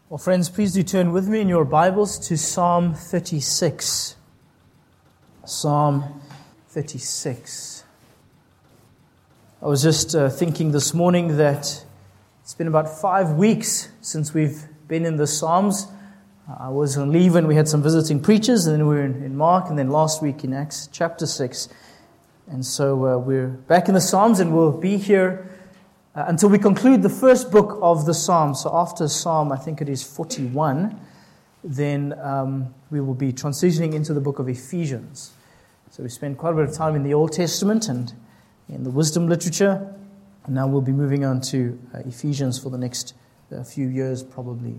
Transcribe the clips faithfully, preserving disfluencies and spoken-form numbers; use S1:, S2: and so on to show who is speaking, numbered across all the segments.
S1: Well, friends, please do turn with me in your Bibles to Psalm thirty-six. Psalm thirty-six. I was just uh, thinking this morning that it's been about five weeks since we've been in the Psalms. I was on leave and we had some visiting preachers, and then we were in, in Mark, and then last week in Acts chapter six. And so uh, we're back in the Psalms, and we'll be here Uh, until we conclude the first book of the Psalms. So after Psalm, I think it is forty-one, then um, we will be transitioning into the book of Ephesians. So we spent quite a bit of time in the Old Testament and in the wisdom literature, and now we'll be moving on to uh, Ephesians for the next uh, few years probably.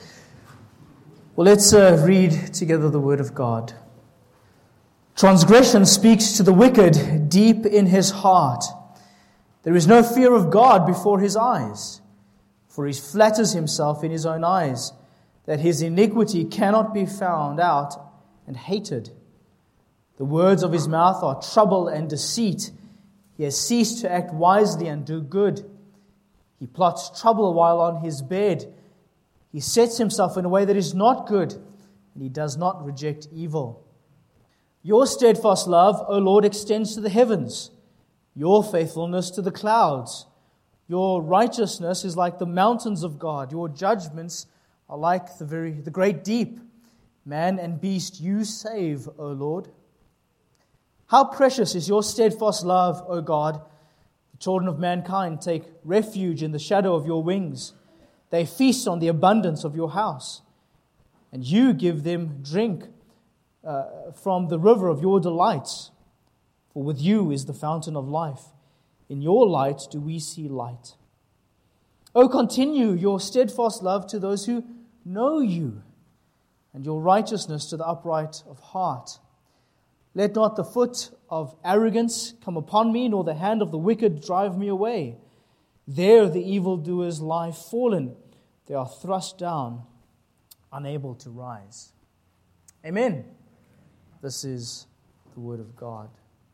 S1: Well, let's uh, read together the Word of God. Transgression speaks to the wicked deep in his heart. There is no fear of God before his eyes, for he flatters himself in his own eyes, that his iniquity cannot be found out and hated. The words of his mouth are trouble and deceit. He has ceased to act wisely and do good. He plots trouble while on his bed. He sets himself in a way that is not good, and he does not reject evil. Your steadfast love, O Lord, extends to the heavens, your faithfulness to the clouds. Your righteousness is like the mountains of God. Your judgments are like the very the great deep. Man and beast you save, O Lord. How precious is your steadfast love, O God. The children of mankind take refuge in the shadow of your wings. They feast on the abundance of your house, and you give them drink uh, from the river of your delights. For with you is the fountain of life. In your light do we see light. O continue your steadfast love to those who know you, and your righteousness to the upright of heart. Let not the foot of arrogance come upon me, nor the hand of the wicked drive me away. There the evildoers lie fallen. They are thrust down, unable to rise. Amen. This is the word of God.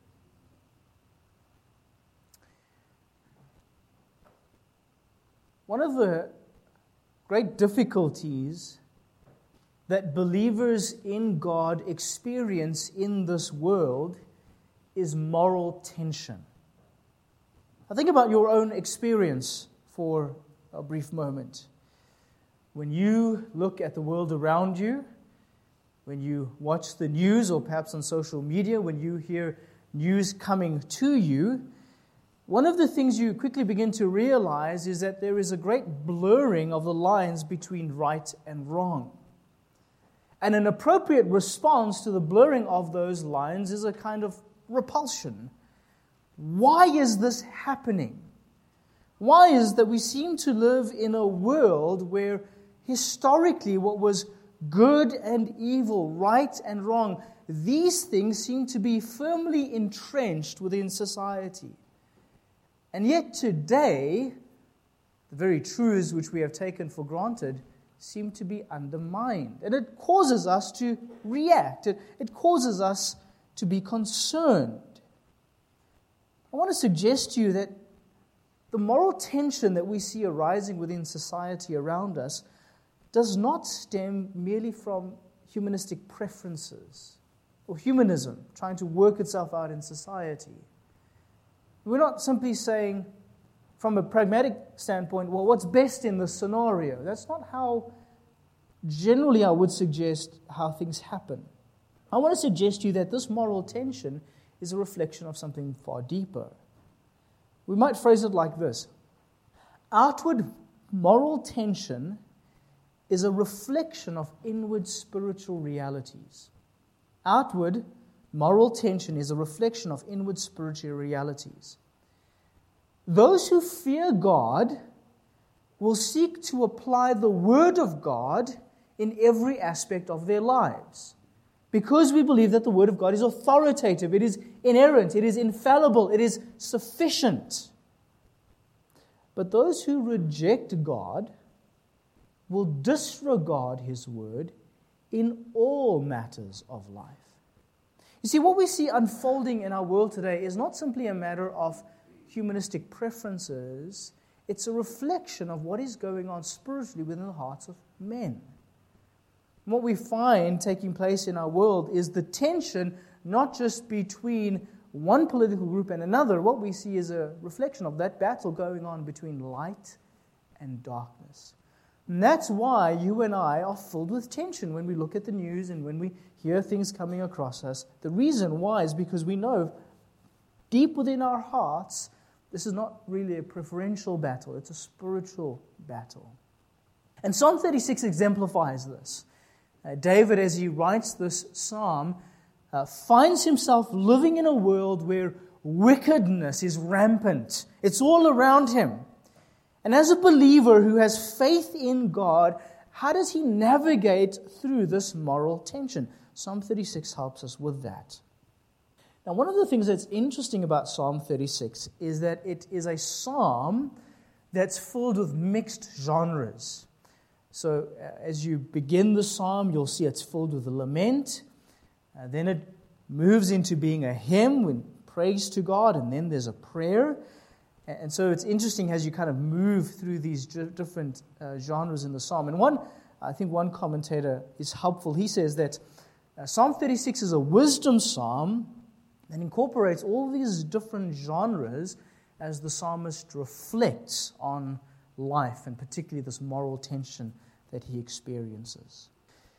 S1: One of the great difficulties that believers in God experience in this world is moral tension. Now think about your own experience for a brief moment. When you look at the world around you, when you watch the news or perhaps on social media, when you hear news coming to you, one of the things you quickly begin to realize is that there is a great blurring of the lines between right and wrong. And an appropriate response to the blurring of those lines is a kind of repulsion. Why is this happening? Why is it that we seem to live in a world where historically what was good and evil, right and wrong, these things seem to be firmly entrenched within society? And yet today, the very truths which we have taken for granted seem to be undermined. And it causes us to react. It, it causes us to be concerned. I want to suggest to you that the moral tension that we see arising within society around us does not stem merely from humanistic preferences or humanism trying to work itself out in society. We're not simply saying, from a pragmatic standpoint, well, what's best in this scenario? That's not how, generally, I would suggest how things happen. I want to suggest to you that this moral tension is a reflection of something far deeper. We might phrase it like this. Outward moral tension is a reflection of inward spiritual realities. Outward moral tension is a reflection of inward spiritual realities. Those who fear God will seek to apply the Word of God in every aspect of their lives, because we believe that the Word of God is authoritative, it is inerrant, it is infallible, it is sufficient. But those who reject God will disregard His Word in all matters of life. You see, what we see unfolding in our world today is not simply a matter of humanistic preferences. It's a reflection of what is going on spiritually within the hearts of men. What we find taking place in our world is the tension not just between one political group and another. What we see is a reflection of that battle going on between light and darkness. And that's why you and I are filled with tension when we look at the news and when we hear things coming across us. The reason why is because we know deep within our hearts, this is not really a preferential battle, it's a spiritual battle. And Psalm thirty-six exemplifies this. Uh, David, as he writes this psalm, uh, finds himself living in a world where wickedness is rampant. It's all around him. And as a believer who has faith in God, how does he navigate through this moral tension? Psalm thirty-six helps us with that. Now, one of the things that's interesting about Psalm thirty-six is that it is a psalm that's filled with mixed genres. So uh, as you begin the psalm, you'll see it's filled with a lament. Uh, then it moves into being a hymn with praise to God, and then there's a prayer. And so it's interesting as you kind of move through these different uh, genres in the psalm. And one, I think one commentator is helpful. He says that uh, Psalm thirty-six is a wisdom psalm that incorporates all these different genres as the psalmist reflects on life, and particularly this moral tension that he experiences.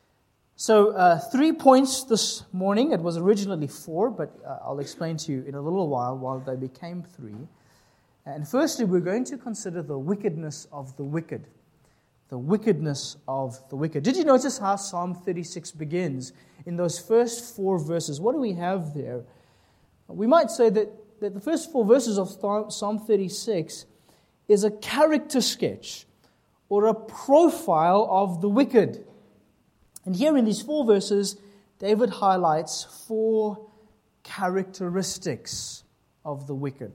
S1: So uh, three points this morning. It was originally four, but uh, I'll explain to you in a little while why they became three. And firstly, we're going to consider the wickedness of the wicked. The wickedness of the wicked. Did you notice how Psalm thirty-six begins? In those first four verses, what do we have there? We might say that, that the first four verses of Psalm thirty-six is a character sketch or a profile of the wicked. And here in these four verses, David highlights four characteristics of the wicked.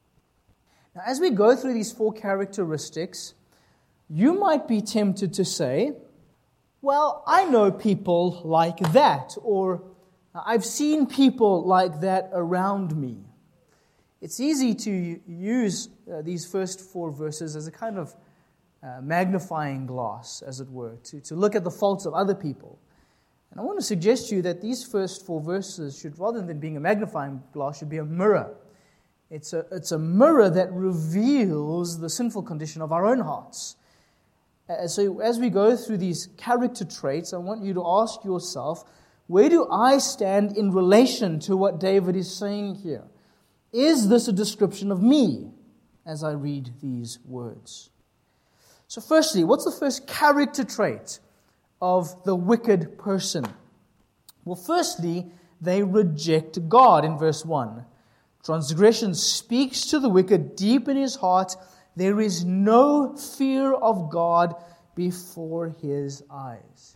S1: Now, as we go through these four characteristics, you might be tempted to say, well, I know people like that, or I've seen people like that around me. It's easy to use uh, these first four verses as a kind of uh, magnifying glass, as it were, to, to look at the faults of other people. And I want to suggest to you that these first four verses should, rather than being a magnifying glass, should be a mirror. It's a, it's a mirror that reveals the sinful condition of our own hearts. Uh, so as we go through these character traits, I want you to ask yourself, where do I stand in relation to what David is saying here? Is this a description of me as I read these words? So firstly, what's the first character trait of the wicked person? Well, firstly, they reject God in verse one. Transgression speaks to the wicked deep in his heart. There is no fear of God before his eyes.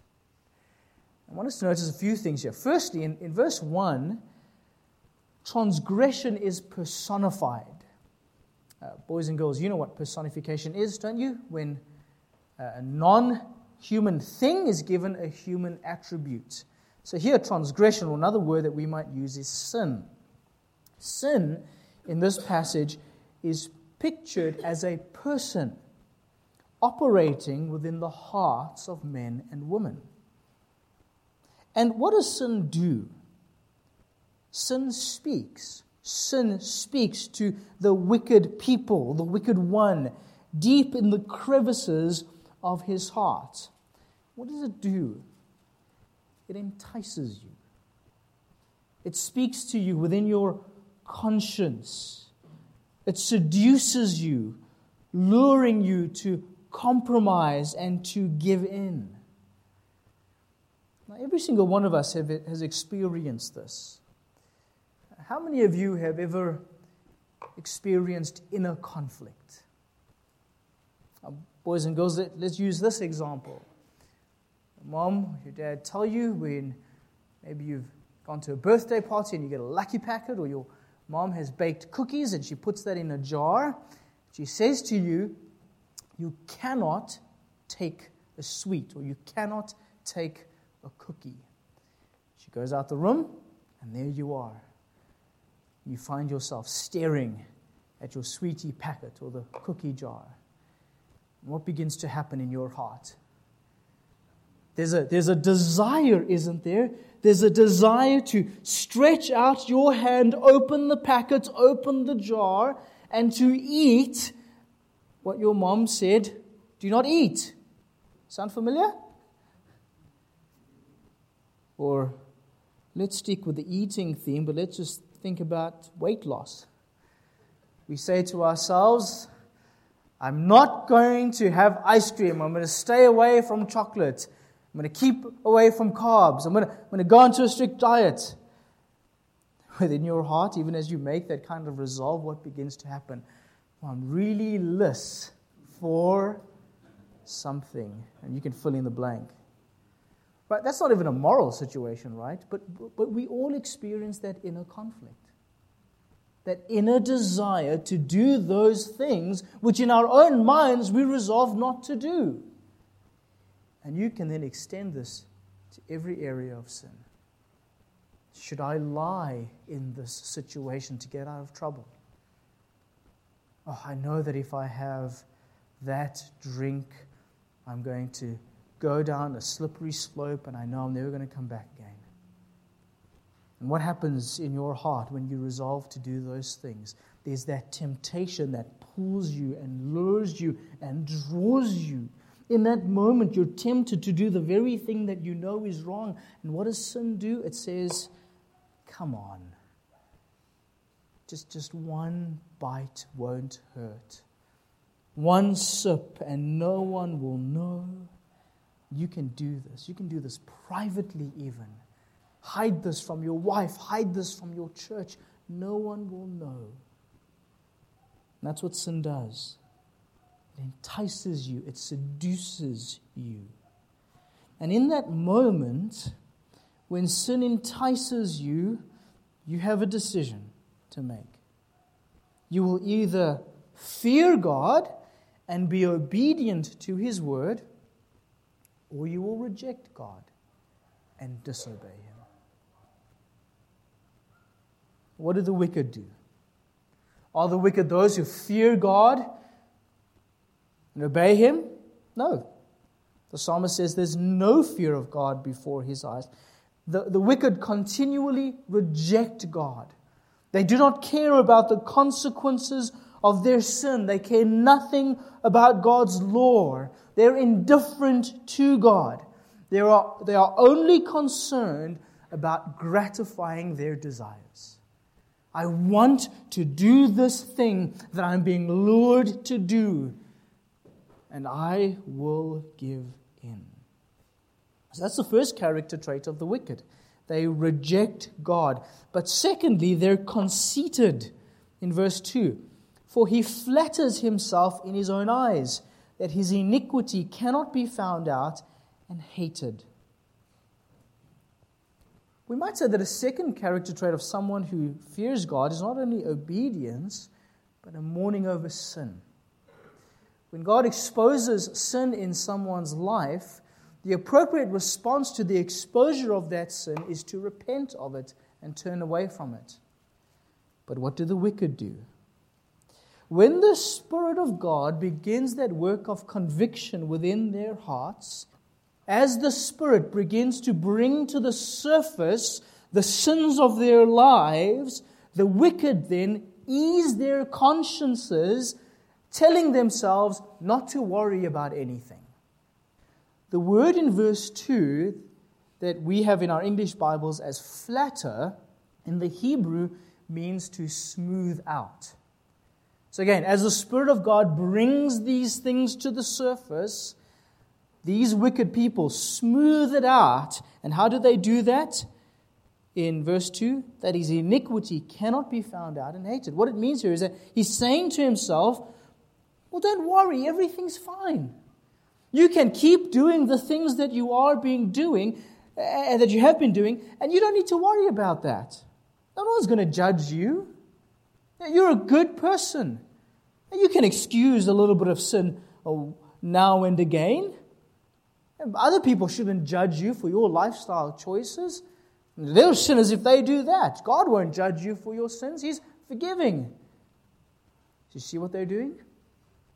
S1: I want us to notice a few things here. Firstly, in, in verse one, transgression is personified. Uh, boys and girls, you know what personification is, don't you? When uh, a non-human thing is given a human attribute. So here, transgression, or another word that we might use, is sin. Sin, in this passage, is pictured as a person operating within the hearts of men and women. And what does sin do? Sin speaks. Sin speaks to the wicked people, the wicked one, deep in the crevices of his heart. What does it do? It entices you. It speaks to you within your conscience. It seduces you, luring you to compromise and to give in. Now, every single one of us have, has experienced this. How many of you have ever experienced inner conflict? Now, boys and girls, let, let's use this example. Mom, your dad tell you when maybe you've gone to a birthday party and you get a lucky packet, or your mom has baked cookies and she puts that in a jar. She says to you, you cannot take a sweet, or you cannot take a cookie. She goes out the room, and there you are. You find yourself staring at your sweetie packet or the cookie jar. what begins to happen in your heart? There's a, there's a desire, isn't there? There's a desire to stretch out your hand, open the packet, open the jar, and to eat what your mom said, do not eat. Sound familiar? Or let's stick with the eating theme, but let's just think about weight loss. We say to ourselves, I'm not going to have ice cream. I'm going to stay away from chocolate. I'm going to keep away from carbs. I'm going to, I'm going to go into a strict diet. Within your heart, even as you make that kind of resolve, what begins to happen? Well, I'm really less for something. And you can fill in the blank. Right? That's not even a moral situation, right? But, but we all experience that inner conflict. That inner desire to do those things which in our own minds we resolve not to do. And you can then extend this to every area of sin. Should I lie in this situation to get out of trouble? Oh, I know that if I have that drink, I'm going to go down a slippery slope and I know I'm never going to come back again. And what happens in your heart when you resolve to do those things? There's that temptation that pulls you and lures you and draws you. In that moment, you're tempted to do the very thing that you know is wrong. And what does sin do? It says, come on. Just, just one bite won't hurt. One sip and no one will know. You can do this. You can do this privately even. Hide this from your wife. Hide this from your church. No one will know. And that's what sin does. It entices you. It seduces you. And in that moment, when sin entices you, you have a decision to make. You will either fear God and be obedient to His word, or you will reject God and disobey Him. What do the wicked do? Are the wicked those who fear God and obey Him? No. The psalmist says there's no fear of God before His eyes. The, the wicked continually reject God. They do not care about the consequences of their sin. They care nothing about God's law. They're indifferent to God. They are, they are only concerned about gratifying their desires. I want to do this thing that I'm being lured to do, and I will give in. So that's the first character trait of the wicked. They reject God. But secondly, they're conceited in verse two. For he flatters himself in his own eyes, that his iniquity cannot be found out and hated. We might say that a second character trait of someone who fears God is not only obedience, but a mourning over sin. When God exposes sin in someone's life, the appropriate response to the exposure of that sin is to repent of it and turn away from it. But what do the wicked do? When the Spirit of God begins that work of conviction within their hearts, as the Spirit begins to bring to the surface the sins of their lives, the wicked then ease their consciences, telling themselves not to worry about anything. The word in verse two that we have in our English Bibles as flatter, in the Hebrew means to smooth out. So again, as the Spirit of God brings these things to the surface, these wicked people smooth it out. And how do they do that? In verse two, that his iniquity cannot be found out and hated. What it means here is that he's saying to himself, well, don't worry, everything's fine. You can keep doing the things that you are being doing, and that you have been doing, and you don't need to worry about that. No one's going to judge you. You're a good person. You can excuse a little bit of sin now and again. Other people shouldn't judge you for your lifestyle choices. They'll sin as if they do that. God won't judge you for your sins. He's forgiving. Do you see what they're doing?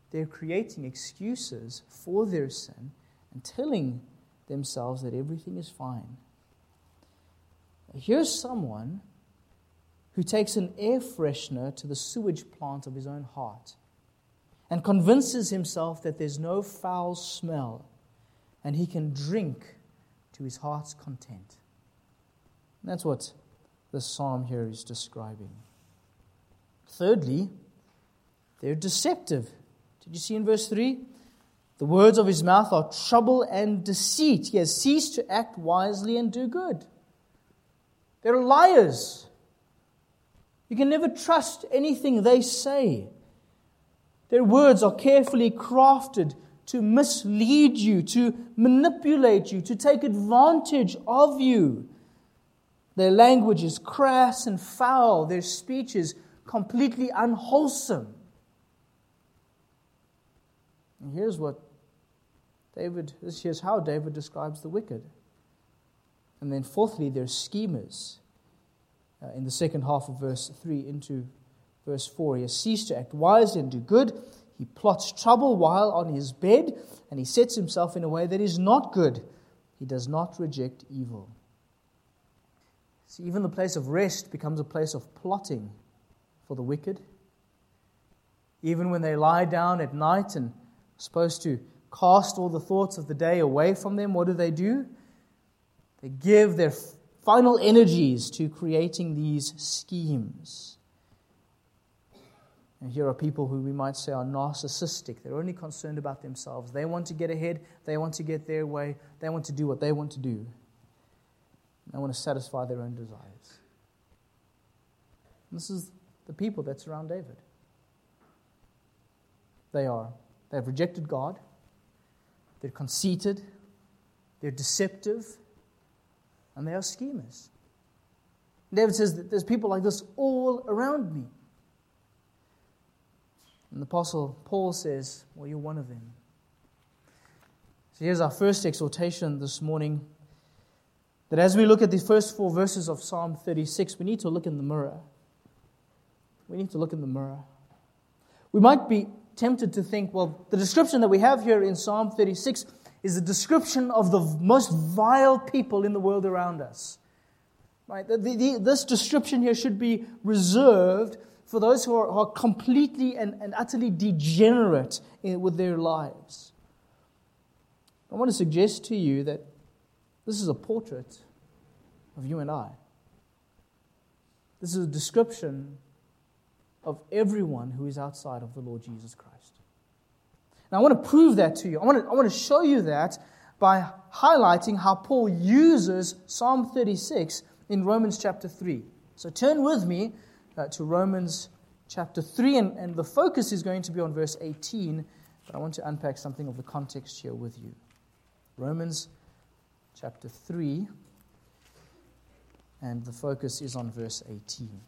S1: they're creating excuses for their sin and telling themselves that everything is fine. Here's someone who takes an air freshener to the sewage plant of his own heart and convinces himself that there's no foul smell and he can drink to his heart's content. And that's what this psalm here is describing. Thirdly, they're deceptive. Did you see in verse three? The words of his mouth are trouble and deceit. He has ceased to act wisely and do good. They're liars. You can never trust anything they say. Their words are carefully crafted to mislead you, to manipulate you, to take advantage of you. Their language is crass and foul. Their speech is completely unwholesome. And here's what David, this here's how David describes the wicked. And then fourthly, they're schemers. Uh, in the second half of verse three into verse four, he has ceased to act wisely and do good. He plots trouble while on his bed, and he sets himself in a way that is not good. He does not reject evil. See, even the place of rest becomes a place of plotting for the wicked. Even when they lie down at night and are supposed to cast all the thoughts of the day away from them, what do they do? They give their final energies to creating these schemes. And here are people who we might say are narcissistic. They're only concerned about themselves. They want to get ahead. They want to get their way. They want to do what they want to do. They want to satisfy their own desires. And this is the people that surround David. They are. They have rejected God. They're conceited. They're deceptive. And they are schemers. David says that there's people like this all around me. And the Apostle Paul says, well, you're one of them. So here's our first exhortation this morning, that as we look at the first four verses of Psalm thirty-six, we need to look in the mirror. We need to look in the mirror. We might be tempted to think, well, the description that we have here in Psalm thirty-six is a description of the most vile people in the world around us. Right? The, the, this description here should be reserved for those who are, are completely and, and utterly degenerate in, with their lives. I want to suggest to you that this is a portrait of you and I. This is a description of everyone who is outside of the Lord Jesus Christ. Now I want to prove that to you. I want to, I want to show you that by highlighting how Paul uses Psalm thirty-six in Romans chapter three. So turn with me uh, to Romans chapter three, and, and the focus is going to be on verse eighteen, but I want to unpack something of the context here with you. Romans chapter three, and the focus is on verse eighteen.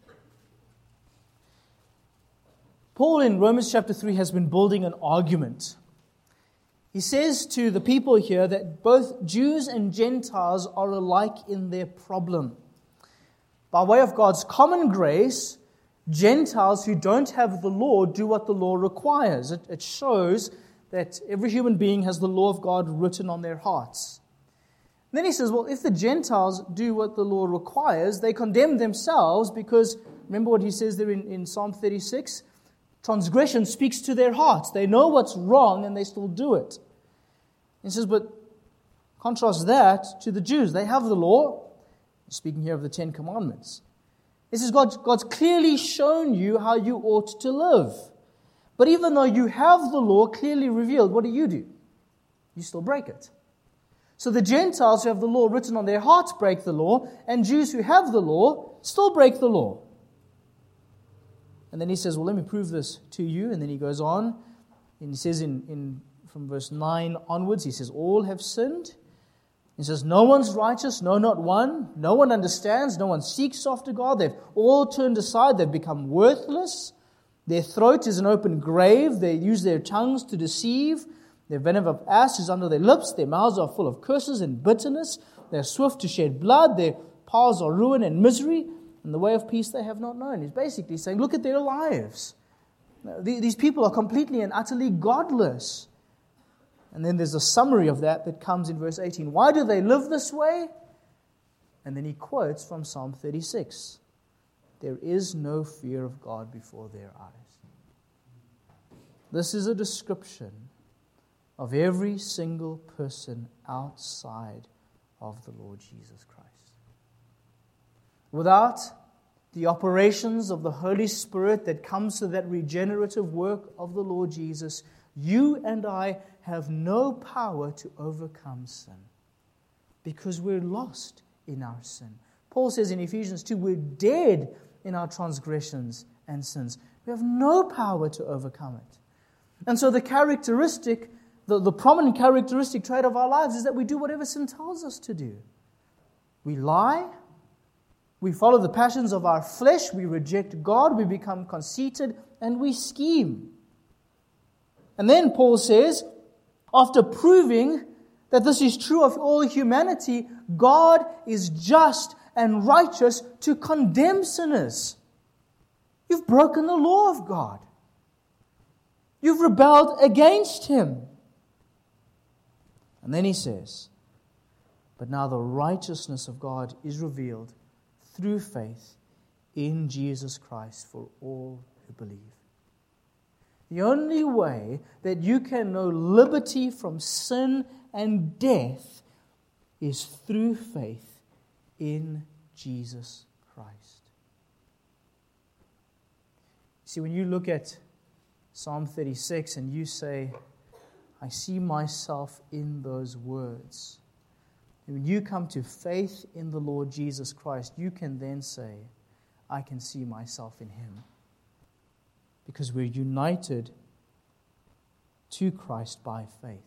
S1: Paul in Romans chapter three has been building an argument. He says to the people here that both Jews and Gentiles are alike in their problem. By way of God's common grace, Gentiles who don't have the law do what the law requires. It, it shows that every human being has the law of God written on their hearts. And then he says, well, if the Gentiles do what the law requires, they condemn themselves because, remember what he says there in, in Psalm thirty-six? Transgression speaks to their hearts. They know what's wrong and they still do it. He says, but contrast that to the Jews. They have the law. Speaking here of the Ten Commandments. He says, God, God's clearly shown you how you ought to live. But even though you have the law clearly revealed, what do you do? You still break it. So the Gentiles who have the law written on their hearts break the law, and Jews who have the law still break the law. And then he says, well, let me prove this to you. And then he goes on, and he says in, in from verse nine onwards, he says, all have sinned. He says, no one's righteous, no, not one. No one understands, no one seeks after God. They've all turned aside, they've become worthless. Their throat is an open grave. They use their tongues to deceive. Their venom of ass is under their lips. Their mouths are full of curses and bitterness. They are swift to shed blood. Their paths are ruin and misery. And the way of peace they have not known. He's basically saying, look at their lives. These people are completely and utterly godless. And then there's a summary of that that comes in verse eighteen. Why do they live this way? And then he quotes from Psalm thirty-six. There is no fear of God before their eyes. This is a description of every single person outside of the Lord Jesus Christ. Without the operations of the Holy Spirit that comes to that regenerative work of the Lord Jesus, you and I have no power to overcome sin because we're lost in our sin. Paul says in Ephesians two, we're dead in our transgressions and sins. We have no power to overcome it. And so the characteristic, the, the prominent characteristic trait of our lives is that we do whatever sin tells us to do. We lie. We follow the passions of our flesh. We reject God. We become conceited and we scheme. And then Paul says, after proving that this is true of all humanity, God is just and righteous to condemn sinners. You've broken the law of God. You've rebelled against Him. And then he says, but now the righteousness of God is revealed through faith in Jesus Christ for all who believe. The only way that you can know liberty from sin and death is through faith in Jesus Christ. See, when you look at Psalm thirty-six and you say, I see myself in those words. And when you come to faith in the Lord Jesus Christ, you can then say, I can see myself in Him. Because we're united to Christ by faith.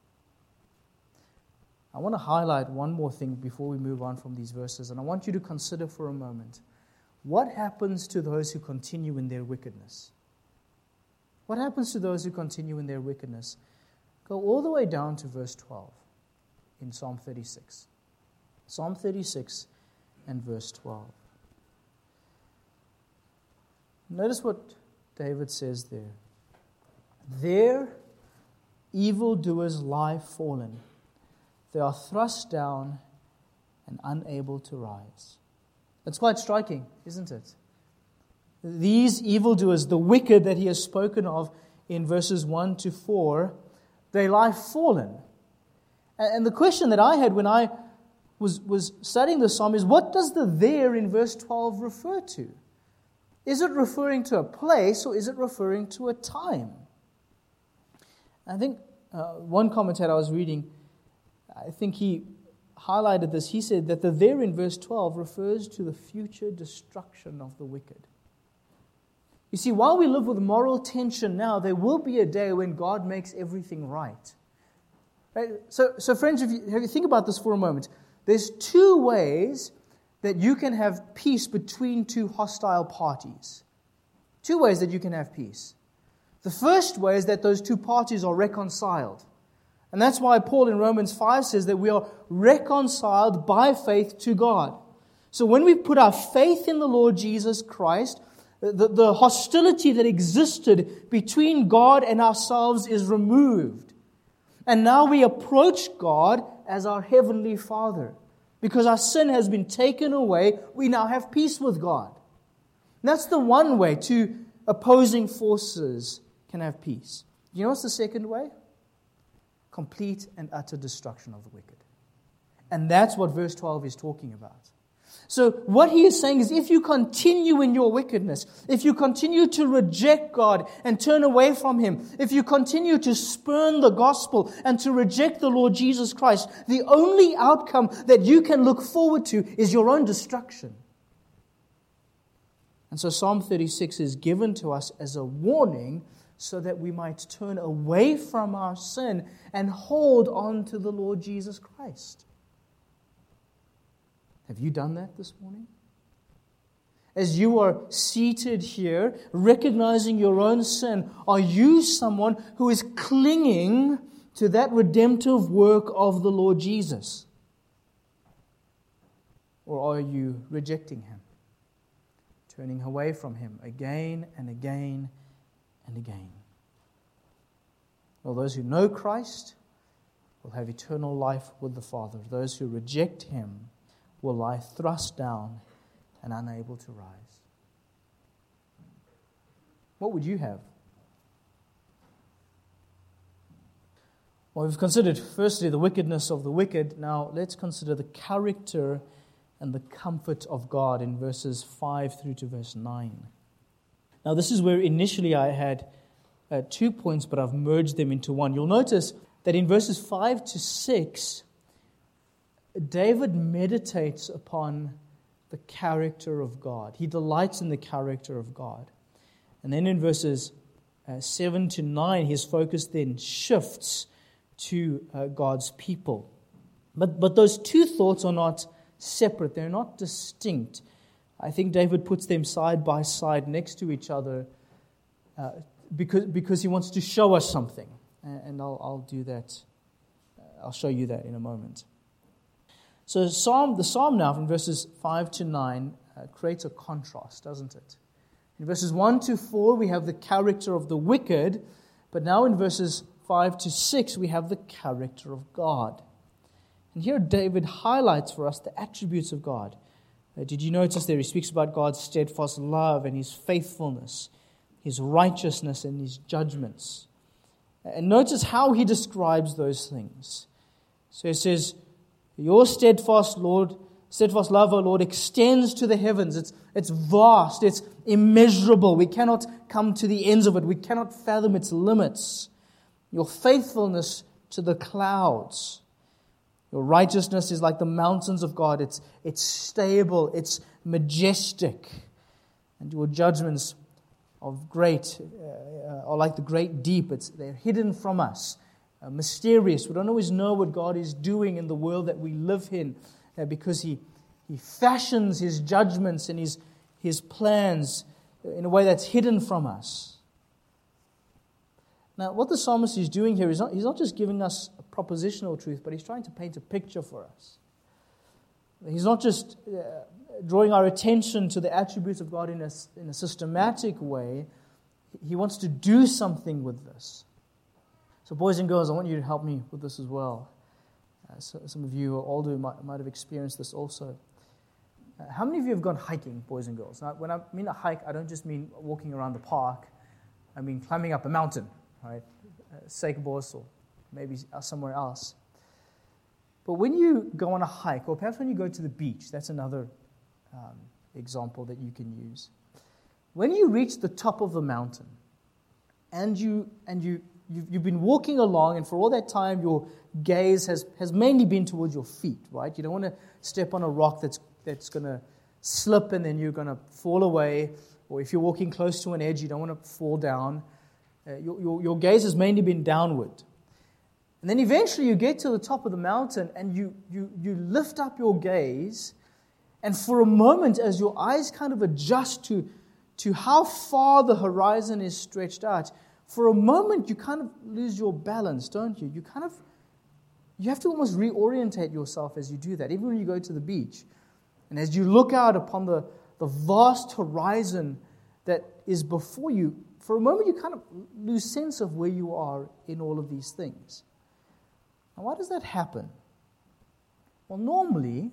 S1: I want to highlight one more thing before we move on from these verses, and I want you to consider for a moment, what happens to those who continue in their wickedness? What happens to those who continue in their wickedness? Go all the way down to verse twelve in Psalm thirty-six. Psalm thirty-six and verse twelve. Notice what David says there. There evildoers lie fallen. They are thrust down and unable to rise. That's quite striking, isn't it? These evildoers, the wicked that he has spoken of in verses one to four, they lie fallen. And the question that I had when I was, was studying the psalm is, what does the there in verse twelve refer to? Is it referring to a place or is it referring to a time? I think uh, one commentator I was reading, I think he highlighted this. He said that the there in verse twelve refers to the future destruction of the wicked. You see, while we live with moral tension now, there will be a day when God makes everything right. Right? So, so friends, if you, if you think about this for a moment, there's two ways that you can have peace between two hostile parties. Two ways that you can have peace. The first way is that those two parties are reconciled. And that's why Paul in Romans five says that we are reconciled by faith to God. So when we put our faith in the Lord Jesus Christ, the, the hostility that existed between God and ourselves is removed. And now we approach God as our Heavenly Father. Because our sin has been taken away, we now have peace with God. And that's the one way two opposing forces can have peace. You know what's the second way? Complete and utter destruction of the wicked. And that's what verse twelve is talking about. So what he is saying is, if you continue in your wickedness, if you continue to reject God and turn away from Him, if you continue to spurn the gospel and to reject the Lord Jesus Christ, the only outcome that you can look forward to is your own destruction. And so Psalm thirty-six is given to us as a warning so that we might turn away from our sin and hold on to the Lord Jesus Christ. Have you done that this morning? As you are seated here, recognizing your own sin, are you someone who is clinging to that redemptive work of the Lord Jesus? Or are you rejecting Him, turning away from Him again and again and again. Well, those who know Christ will have eternal life with the Father. Those who reject Him will lie thrust down and unable to rise. What would you have? Well, we've considered firstly the wickedness of the wicked. Now let's consider the character and the comfort of God in verses five through to verse nine. Now this is where initially I had uh, two points, but I've merged them into one. You'll notice that in verses five to six, David meditates upon the character of God. He delights in the character of God. And then in verses uh, seven to nine, his focus then shifts to uh, God's people. But, but those two thoughts are not separate. They're not distinct. I think David puts them side by side next to each other uh, because, because he wants to show us something. And I'll, I'll do that. I'll show you that in a moment. So Psalm, the Psalm now from verses five to nine uh, creates a contrast, doesn't it? In verses one to four we have the character of the wicked, but now in verses five to six we have the character of God. And here David highlights for us the attributes of God. Uh, did you notice there he speaks about God's steadfast love and His faithfulness, His righteousness and His judgments. And notice how he describes those things. So he says, your steadfast Lord, steadfast love, O Lord, extends to the heavens. It's, it's vast, it's immeasurable. We cannot come to the ends of it. We cannot fathom its limits. Your faithfulness to the clouds. Your righteousness is like the mountains of God. It's, it's stable, it's majestic. And your judgments of great, uh, are like the great deep. It's, they're hidden from us, uh, mysterious. We don't always know what God is doing in the world that we live in uh, because He He fashions His judgments and His, His plans in a way that's hidden from us. Now, what the psalmist is doing here is not, he's not just giving us a propositional truth, but he's trying to paint a picture for us. He's not just Uh, drawing our attention to the attributes of God in a, in a systematic way. He wants to do something with this. So boys and girls, I want you to help me with this as well. Uh, so some of you who are older might, might have experienced this also. Uh, how many of you have gone hiking, boys and girls? Now, when I mean a hike, I don't just mean walking around the park. I mean climbing up a mountain, right? Uh, Suikerbos or maybe somewhere else. But when you go on a hike, or perhaps when you go to the beach, that's another Um, example that you can use. When you reach the top of the mountain, and you and you you've, you've been walking along, and for all that time your gaze has has mainly been towards your feet, right? You don't want to step on a rock that's that's going to slip and then you're going to fall away, or if you're walking close to an edge, you don't want to fall down. Uh, your, your your gaze has mainly been downward, and then eventually you get to the top of the mountain and you you you lift up your gaze. And for a moment, as your eyes kind of adjust to, to how far the horizon is stretched out, for a moment you kind of lose your balance, don't you? You kind of, you have to almost reorientate yourself as you do that, even when you go to the beach. And as you look out upon the, the vast horizon that is before you, for a moment you kind of lose sense of where you are in all of these things. Now, why does that happen? Well, normally,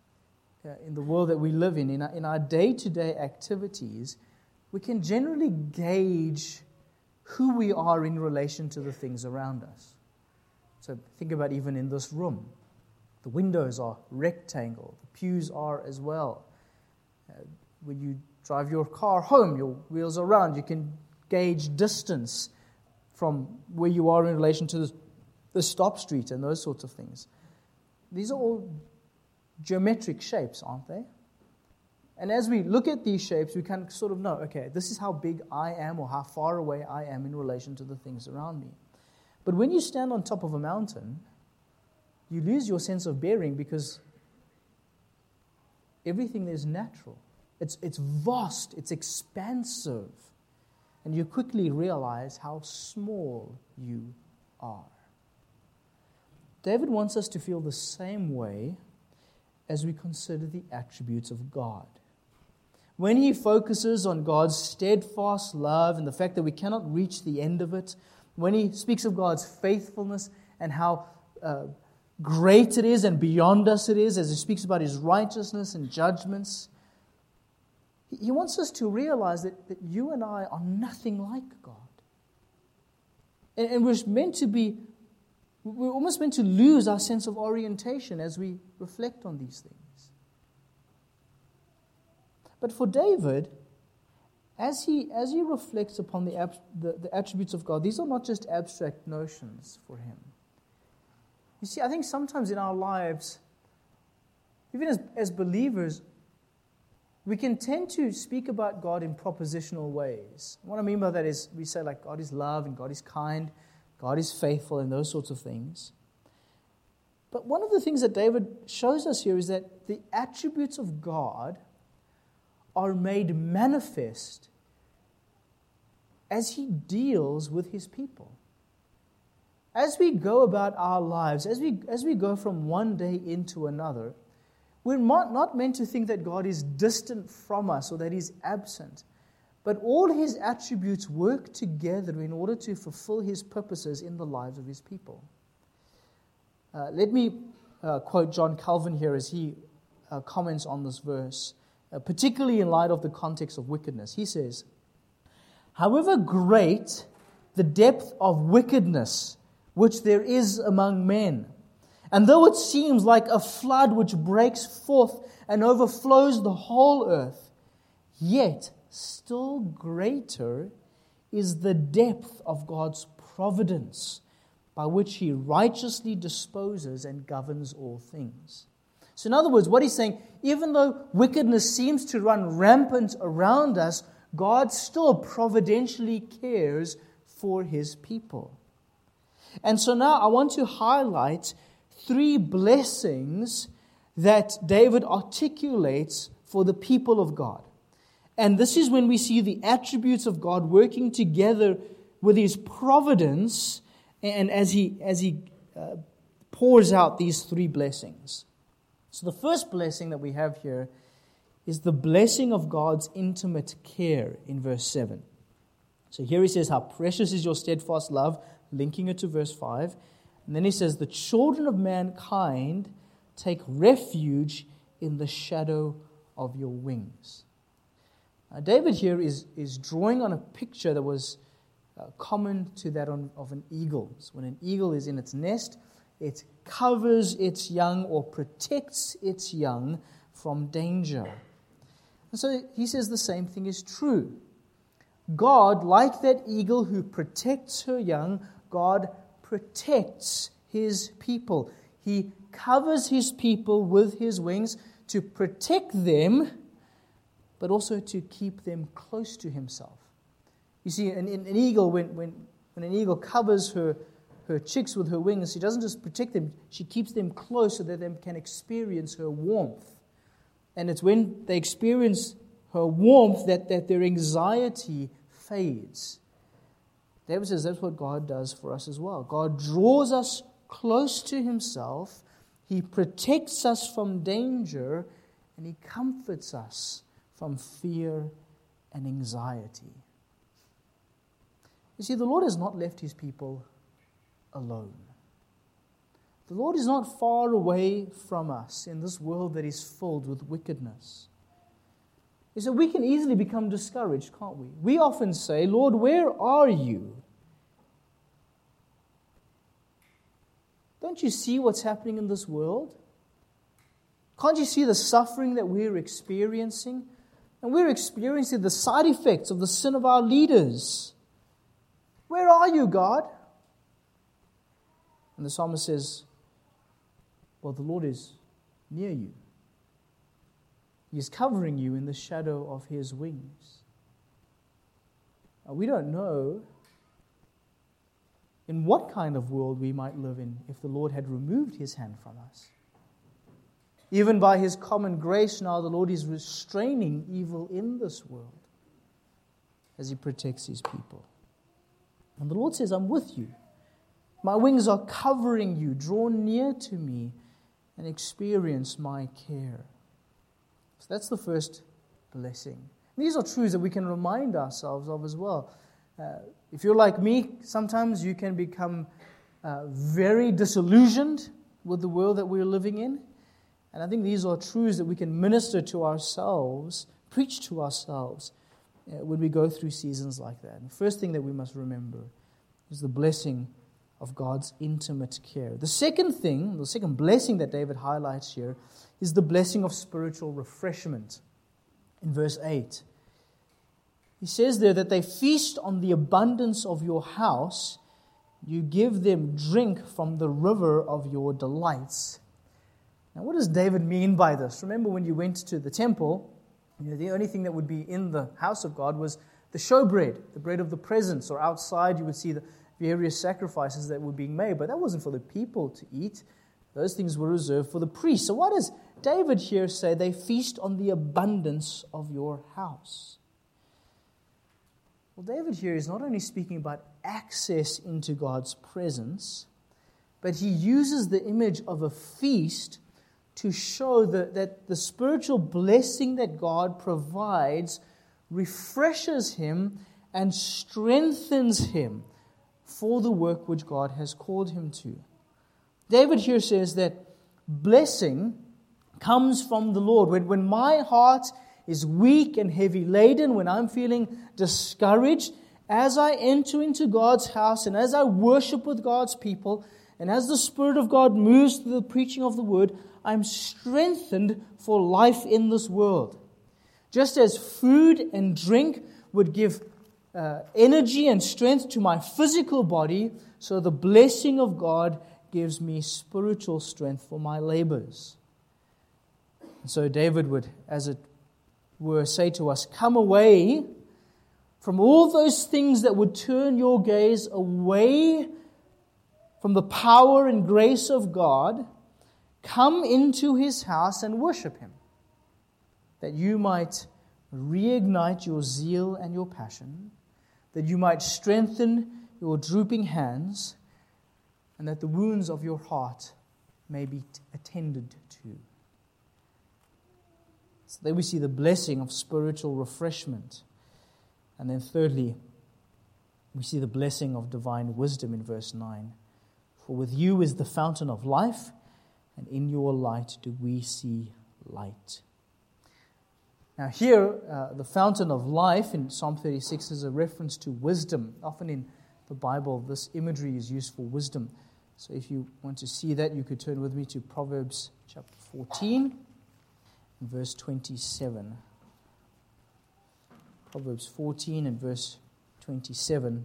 S1: Uh, in the world that we live in, in our, in our day-to-day activities, we can generally gauge who we are in relation to the things around us. So think about even in this room. The windows are rectangle. The pews are as well. Uh, when you drive your car home, your wheels are round. You can gauge distance from where you are in relation to the, the stop street and those sorts of things. These are all geometric shapes, aren't they? And as we look at these shapes, we can sort of know, okay, this is how big I am or how far away I am in relation to the things around me. But when you stand on top of a mountain, you lose your sense of bearing because everything is natural. It's, it's vast, it's expansive. And you quickly realize how small you are. David wants us to feel the same way as we consider the attributes of God. when he focuses on God's steadfast love and the fact that we cannot reach the end of it, when he speaks of God's faithfulness and how uh, great it is and beyond us it is, as he speaks about his righteousness and judgments, he wants us to realize that, that you and I are nothing like God. And, and we're meant to be, we're almost meant to lose our sense of orientation as we reflect on these things. But for David, as he as he reflects upon the, ab, the, the attributes of God, these are not just abstract notions for him. You see, I think sometimes in our lives, even as, as believers, we can tend to speak about God in propositional ways. What I mean by that is we say like God is love and God is kind, God is faithful and those sorts of things. But one of the things that David shows us here is that the attributes of God are made manifest as he deals with his people. As we go about our lives, as we as we go from one day into another, we're not, not meant to think that God is distant from us or that he's absent. But all his attributes work together in order to fulfill his purposes in the lives of his people. Uh, let me uh, quote John Calvin here as he uh, comments on this verse, uh, particularly in light of the context of wickedness. He says, "However great the depth of wickedness which there is among men, and though it seems like a flood which breaks forth and overflows the whole earth, yet still greater is the depth of God's providence, by which he righteously disposes and governs all things." So in other words, what he's saying, even though wickedness seems to run rampant around us, God still providentially cares for his people. And so now I want to highlight three blessings that David articulates for the people of God. And this is when we see the attributes of God working together with his providence, and as he as he uh, pours out these three blessings. So the first blessing that we have here is the blessing of God's intimate care in verse seven. So here he says, "How precious is your steadfast love," linking it to verse five. And then he says, "The children of mankind take refuge in the shadow of your wings." Now, David here is, is drawing on a picture that was uh, common to that on, of an eagle. So when an eagle is in its nest, it covers its young or protects its young from danger. And so he says the same thing is true. God, like that eagle who protects her young, God protects his people. He covers his people with his wings to protect them, but also to keep them close to himself. You see, an, an eagle, when, when, when an eagle covers her, her chicks with her wings, she doesn't just protect them, she keeps them close so that they can experience her warmth. And it's when they experience her warmth that, that their anxiety fades. David says that's what God does for us as well. God draws us close to himself. He protects us from danger, and he comforts us from fear and anxiety. You see, the Lord has not left his people alone. The Lord is not far away from us in this world that is filled with wickedness. So we can easily become discouraged, can't we? We often say, "Lord, where are you? Don't you see what's happening in this world? Can't you see the suffering that we're experiencing? And we're experiencing the side effects of the sin of our leaders. Where are you, God?" And the psalmist says, well, the Lord is near you. He is covering you in the shadow of his wings. Now, we don't know in what kind of world we might live in if the Lord had removed his hand from us. Even by his common grace now, the Lord is restraining evil in this world as he protects his people. And the Lord says, "I'm with you. My wings are covering you. Draw near to me and experience my care." So that's the first blessing. These are truths that we can remind ourselves of as well. Uh, if you're like me, sometimes you can become uh, very disillusioned with the world that we're living in. And I think these are truths that we can minister to ourselves, preach to ourselves uh, when we go through seasons like that. And the first thing that we must remember is the blessing of God's intimate care. The second thing, the second blessing that David highlights here is the blessing of spiritual refreshment. In verse eight, he says there that they feast on the abundance of your house. You give them drink from the river of your delights. Now, what does David mean by this? Remember when you went to the temple, you know, the only thing that would be in the house of God was the showbread, the bread of the presence, or outside you would see the various sacrifices that were being made, but that wasn't for the people to eat. Those things were reserved for the priests. So what does David here say? They feast on the abundance of your house. Well, David here is not only speaking about access into God's presence, but he uses the image of a feast to show that, that the spiritual blessing that God provides refreshes him and strengthens him for the work which God has called him to. David here says that blessing comes from the Lord. When, when my heart is weak and heavy laden, when I'm feeling discouraged, as I enter into God's house and as I worship with God's people, and as the Spirit of God moves through the preaching of the Word, I'm strengthened for life in this world. Just as food and drink would give Uh, energy and strength to my physical body, so the blessing of God gives me spiritual strength for my labors. And so David would, as it were, say to us, come away from all those things that would turn your gaze away from the power and grace of God. Come into His house and worship Him, that you might reignite your zeal and your passion, that you might strengthen your drooping hands, and that the wounds of your heart may be attended to. So there we see the blessing of spiritual refreshment. And then thirdly, we see the blessing of divine wisdom in verse nine. For with you is the fountain of life, and in your light do we see light. Now here, uh, the fountain of life in Psalm thirty-six is a reference to wisdom. Often in the Bible, this imagery is used for wisdom. So if you want to see that, you could turn with me to Proverbs chapter fourteen, verse twenty-seven. Proverbs fourteen and verse twenty-seven.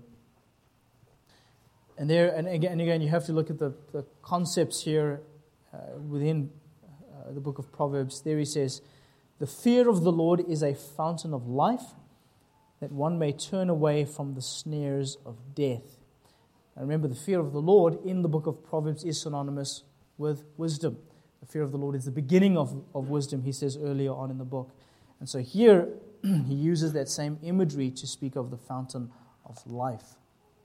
S1: And there, and again, and again you have to look at the, the concepts here uh, within uh, the book of Proverbs. There he says, the fear of the Lord is a fountain of life, that one may turn away from the snares of death. And remember, the fear of the Lord in the book of Proverbs is synonymous with wisdom. The fear of the Lord is the beginning of, of wisdom, he says earlier on in the book. And so here, he uses that same imagery to speak of the fountain of life.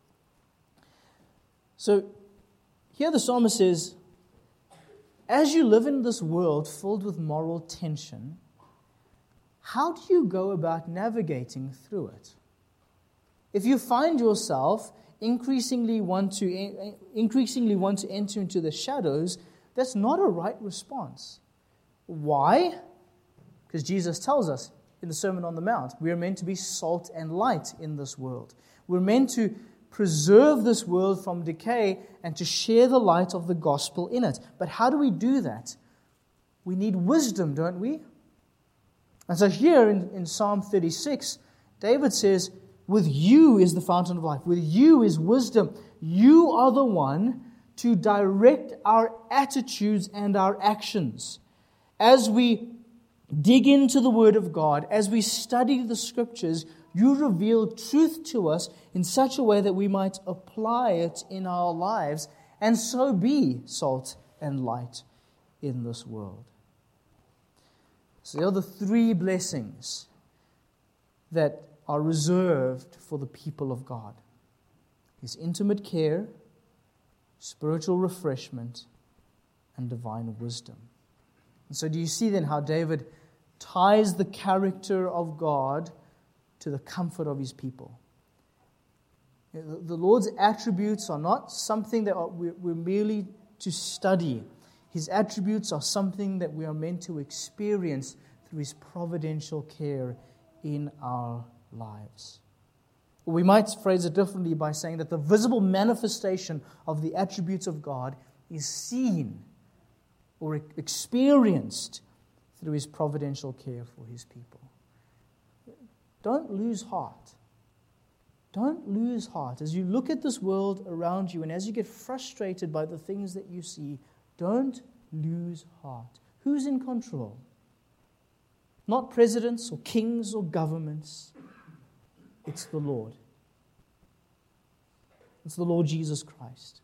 S1: So, here the psalmist says, as you live in this world filled with moral tension, how do you go about navigating through it? If you find yourself increasingly want to increasingly want to enter into the shadows, that's not a right response. Why? Because Jesus tells us in the Sermon on the Mount, we are meant to be salt and light in this world. We're meant to preserve this world from decay and to share the light of the gospel in it. But how do we do that? We need wisdom, don't we? And so here in, in Psalm thirty-six, David says, with you is the fountain of life. With you is wisdom. You are the one to direct our attitudes and our actions. As we dig into the Word of God, as we study the Scriptures, you reveal truth to us in such a way that we might apply it in our lives and so be salt and light in this world. So there are the three blessings that are reserved for the people of God. His intimate care, spiritual refreshment, and divine wisdom. And so do you see then how David ties the character of God to the comfort of His people. The Lord's attributes are not something that we're merely to study. His attributes are something that we are meant to experience through His providential care in our lives. Or we might phrase it differently by saying that the visible manifestation of the attributes of God is seen or experienced through His providential care for His people. Don't lose heart. Don't lose heart. As you look at this world around you and as you get frustrated by the things that you see, don't lose heart. Who's in control? Not presidents or kings or governments. It's the Lord. It's the Lord Jesus Christ.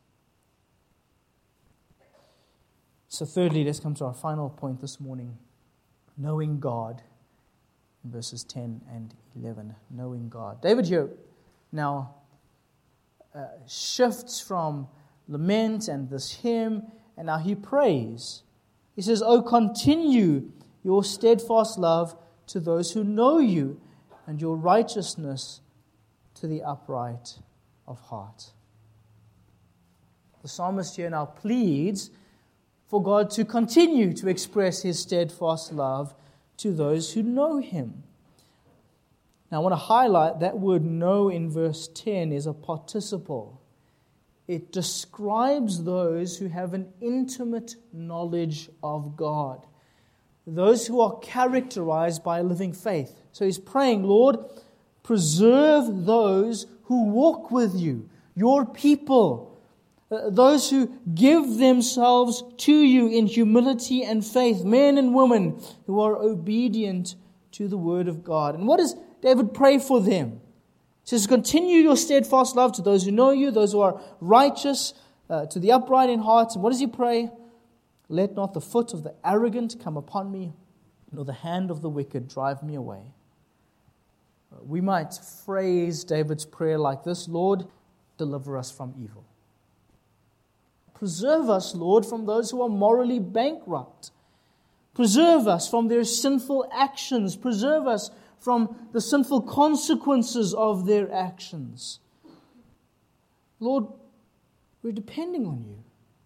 S1: So thirdly, let's come to our final point this morning. Knowing God. In verses ten and eleven. Knowing God. David here now uh, shifts from lament and this hymn, and now he prays. He says, "Oh, continue your steadfast love to those who know you, and your righteousness to the upright of heart." The psalmist here now pleads for God to continue to express His steadfast love to those who know Him. Now I want to highlight that word know in verse ten is a participle. It describes those who have an intimate knowledge of God. Those who are characterized by a living faith. So he's praying, Lord, preserve those who walk with you, your people, uh, those who give themselves to you in humility and faith, men and women who are obedient to the word of God. And what does David pray for them? He says, continue your steadfast love to those who know you, those who are righteous, uh, to the upright in heart. And what does he pray? Let not the foot of the arrogant come upon me, nor the hand of the wicked drive me away. We might phrase David's prayer like this: Lord, deliver us from evil. Preserve us, Lord, from those who are morally bankrupt. Preserve us from their sinful actions. Preserve us from the sinful consequences of their actions. Lord, we're depending on you.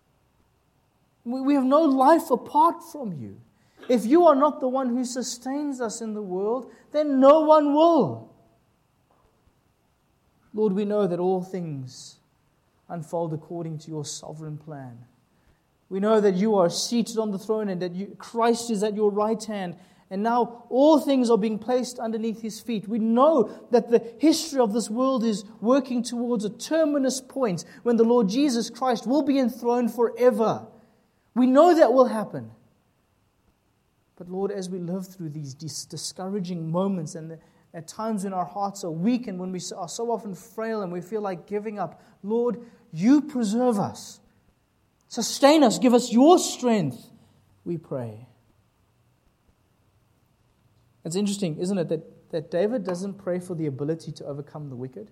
S1: We have no life apart from you. If you are not the one who sustains us in the world, then no one will. Lord, we know that all things unfold according to your sovereign plan. We know that you are seated on the throne and that you, Christ is at your right hand. And now all things are being placed underneath His feet. We know that the history of this world is working towards a terminus point when the Lord Jesus Christ will be enthroned forever. We know that will happen. But Lord, as we live through these dis- discouraging moments and the, at times when our hearts are weak and when we are so often frail and we feel like giving up, Lord, you preserve us. Sustain us. Give us your strength, we pray. It's interesting, isn't it, that, that David doesn't pray for the ability to overcome the wicked.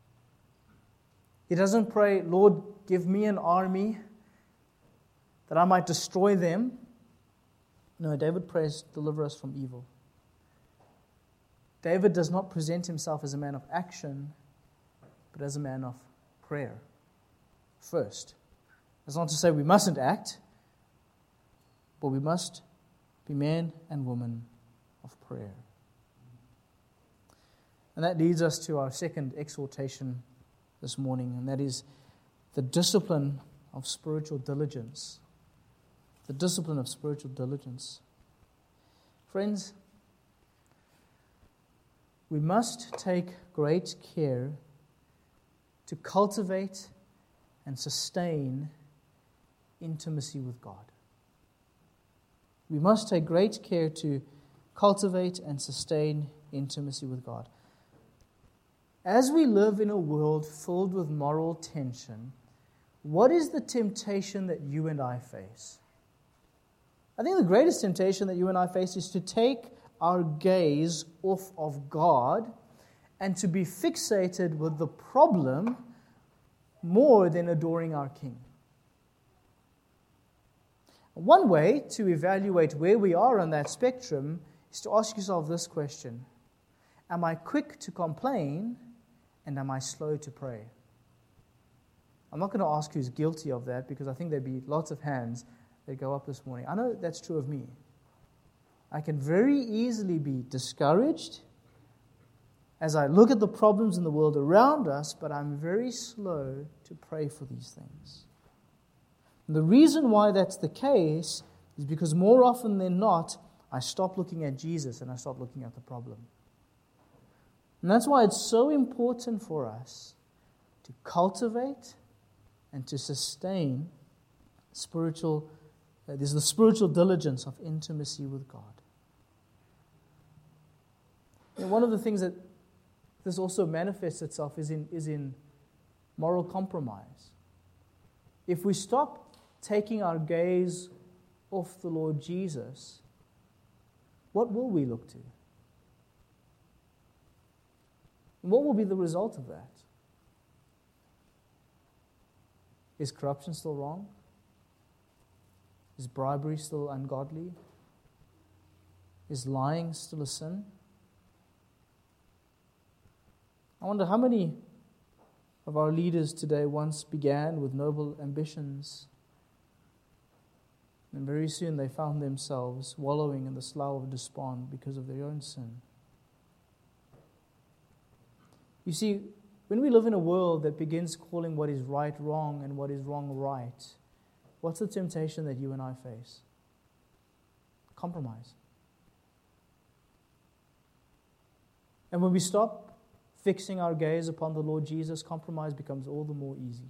S1: He doesn't pray, Lord, give me an army that I might destroy them. No, David prays, deliver us from evil. David does not present himself as a man of action, but as a man of prayer first. That's not to say we mustn't act, but we must be men and women of prayer. And that leads us to our second exhortation this morning, and that is the discipline of spiritual diligence. The discipline of spiritual diligence. Friends, we must take great care to cultivate and sustain intimacy with God. We must take great care to cultivate and sustain intimacy with God. As we live in a world filled with moral tension, what is the temptation that you and I face? I think the greatest temptation that you and I face is to take our gaze off of God and to be fixated with the problem more than adoring our King. One way to evaluate where we are on that spectrum is to ask yourself this question: am I quick to complain, and am I slow to pray? I'm not going to ask who's guilty of that, because I think there'd be lots of hands that go up this morning. I know that's true of me. I can very easily be discouraged as I look at the problems in the world around us, but I'm very slow to pray for these things. And the reason why that's the case is because more often than not, I stop looking at Jesus and I start looking at the problem. And that's why it's so important for us to cultivate and to sustain spiritual, uh, there's the spiritual diligence of intimacy with God. And one of the things that this also manifests itself is in, is in moral compromise. If we stop taking our gaze off the Lord Jesus, what will we look to? And what will be the result of that? Is corruption still wrong? Is bribery still ungodly? Is lying still a sin? I wonder how many of our leaders today once began with noble ambitions, and very soon they found themselves wallowing in the slough of despond because of their own sin. You see, when we live in a world that begins calling what is right wrong and what is wrong right, what's the temptation that you and I face? Compromise. And when we stop fixing our gaze upon the Lord Jesus, compromise becomes all the more easy.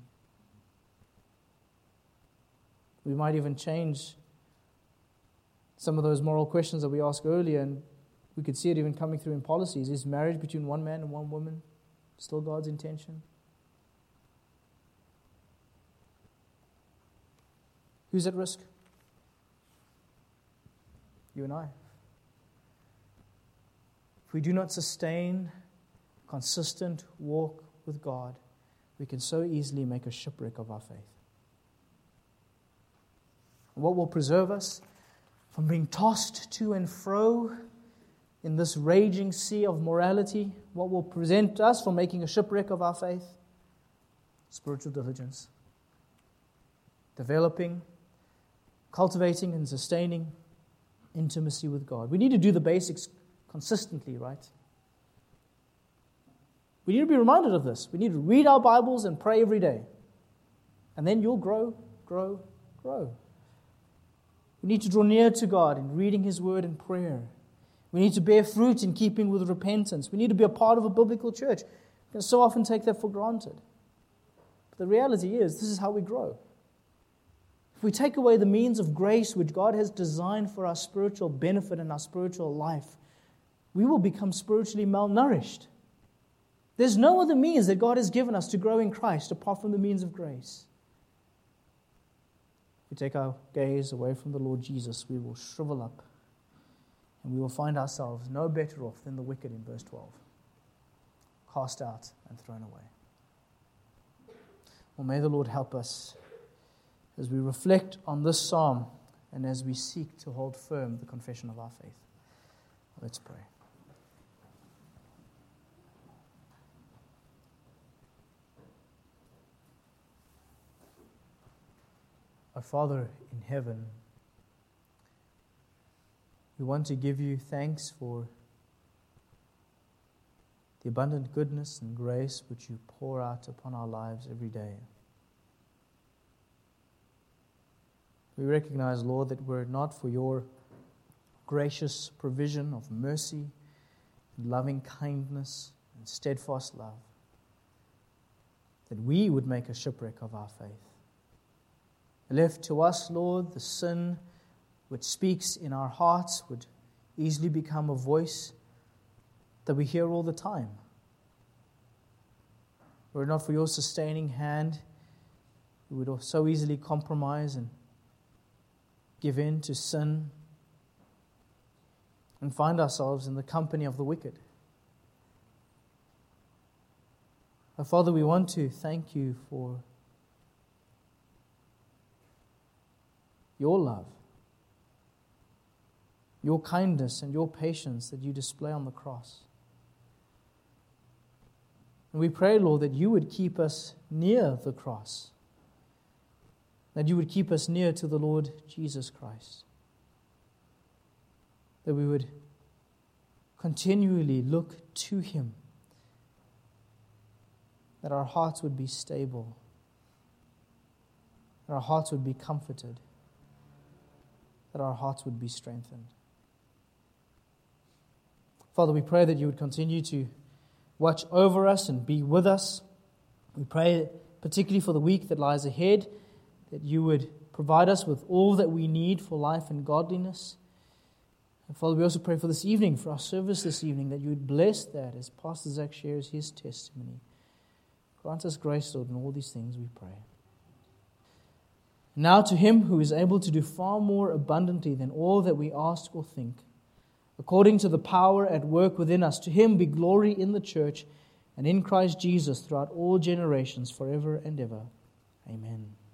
S1: We might even change some of those moral questions that we asked earlier, and we could see it even coming through in policies. Is marriage between one man and one woman still God's intention? Who's at risk? You and I. If we do not sustain consistent walk with God, we can so easily make a shipwreck of our faith. And what will preserve us from being tossed to and fro in this raging sea of morality? What will prevent us from making a shipwreck of our faith? Spiritual diligence. Developing, cultivating, and sustaining intimacy with God. We need to do the basics consistently, right? We need to be reminded of this. We need to read our Bibles and pray every day. And then you'll grow, grow, grow. We need to draw near to God in reading His Word and prayer. We need to bear fruit in keeping with repentance. We need to be a part of a biblical church. We can so often take that for granted. But the reality is, this is how we grow. If we take away the means of grace which God has designed for our spiritual benefit and our spiritual life, we will become spiritually malnourished. There's no other means that God has given us to grow in Christ apart from the means of grace. If we take our gaze away from the Lord Jesus, we will shrivel up and we will find ourselves no better off than the wicked in verse twelve. Cast out and thrown away. Well, may the Lord help us as we reflect on this psalm and as we seek to hold firm the confession of our faith. Let's pray. Our Father in heaven, we want to give you thanks for the abundant goodness and grace which you pour out upon our lives every day. We recognize, Lord, that were it not for your gracious provision of mercy and loving kindness and steadfast love, that we would make a shipwreck of our faith. Left to us, Lord, the sin which speaks in our hearts would easily become a voice that we hear all the time. Were it not for your sustaining hand, we would so easily compromise and give in to sin and find ourselves in the company of the wicked. Our Father, we want to thank you for your love, your kindness and your patience that you display on the cross. And we pray, Lord, that you would keep us near the cross, that you would keep us near to the Lord Jesus Christ, that we would continually look to Him, that our hearts would be stable, that our hearts would be comforted, that our hearts would be strengthened. Father, we pray that you would continue to watch over us and be with us. We pray particularly for the week that lies ahead, that you would provide us with all that we need for life and godliness. And Father, we also pray for this evening, for our service this evening, that you would bless that as Pastor Zach shares his testimony. Grant us grace, Lord, in all these things we pray. Now to Him who is able to do far more abundantly than all that we ask or think, according to the power at work within us, to Him be glory in the church and in Christ Jesus throughout all generations, forever and ever. Amen.